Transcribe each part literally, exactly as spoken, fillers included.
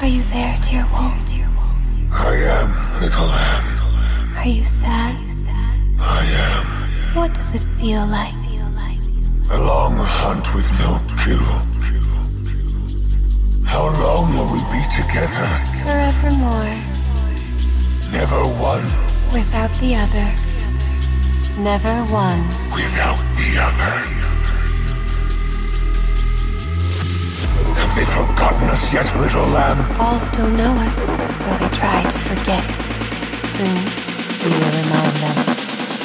Are you there, dear wolf? I am, little lamb. Are you sad? I am. What does it feel like? A long hunt with no cue. How long will we be together? Forevermore. Never one Without the other. Never one without the other. Have they forgotten us yet, little lamb? All still know us, though they try to forget. Soon, we will remind them.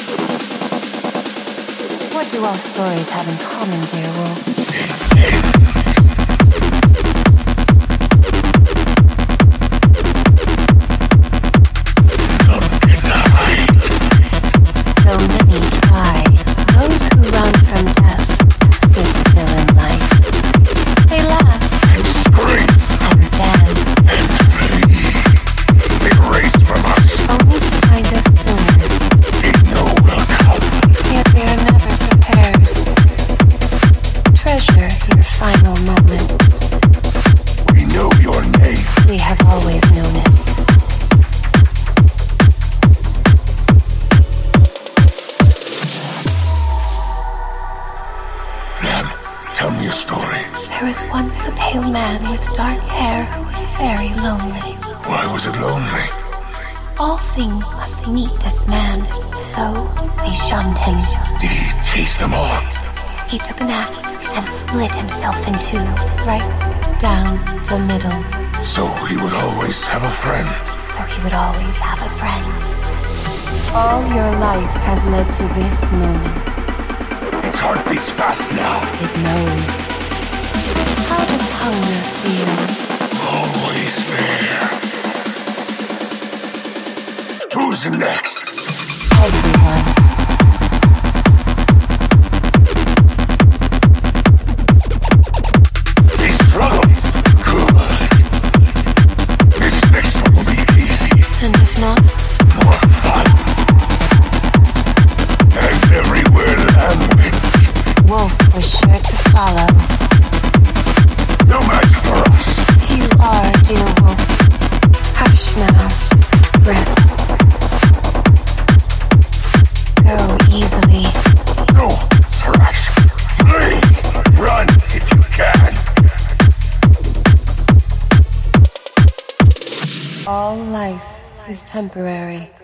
What do all stories have in common, dear wolf? Tell me a story. There was once a pale man with dark hair who was very lonely. Why was it lonely? All things must meet this man, so they shunned him. Did he chase them all? He took an axe and split himself in two, right down the middle. So he would always have a friend. So he would always have a friend. All your life has led to this moment. Its heart beats fast now. It knows. How does hunger feel? Always there. Who's next? Everyone. They struggle. Good. This next one will be easy. And if not? More fun. And everywhere language. Wolf was sure to follow. No match for us. Few are, dear wolf. Hush now. Rest. Go easily. Go, thrash. Flee. Run if you can. All life is temporary.